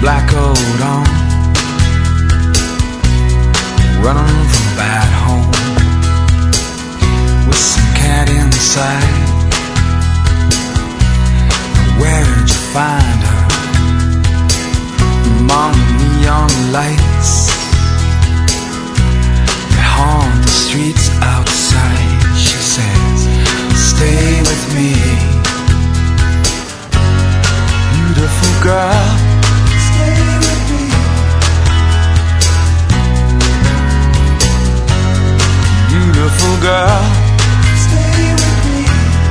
black coat on, running from a bad home, with some cat inside. Where'd you find her? Among the neon lights that haunt the streets outside. She says, stay with me, beautiful girl, stay with me, beautiful girl, stay with me.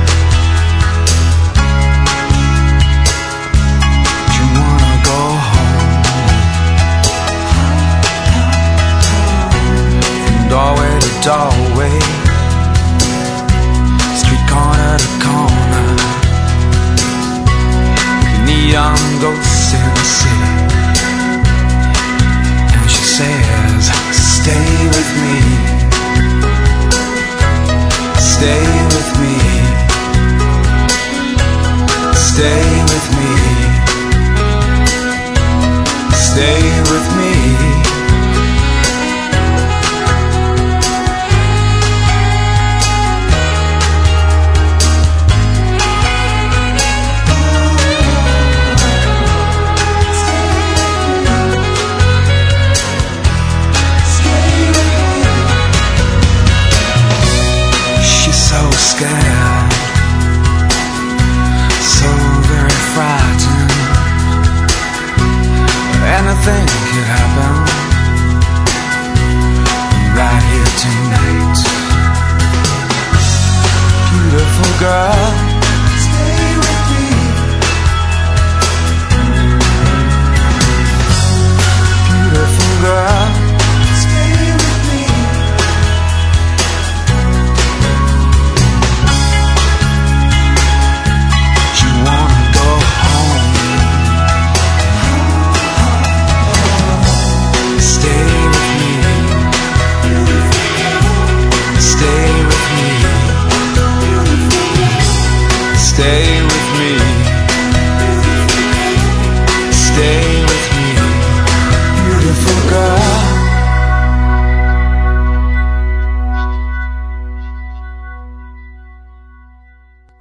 Do you wanna go home? From doorway to doorway, street corner to corner, neon ghosts in the city. And she says, stay with me, stay with me, stay with me, stay with me. Scared, so very frightened. Anything could happen right here tonight. Beautiful girl,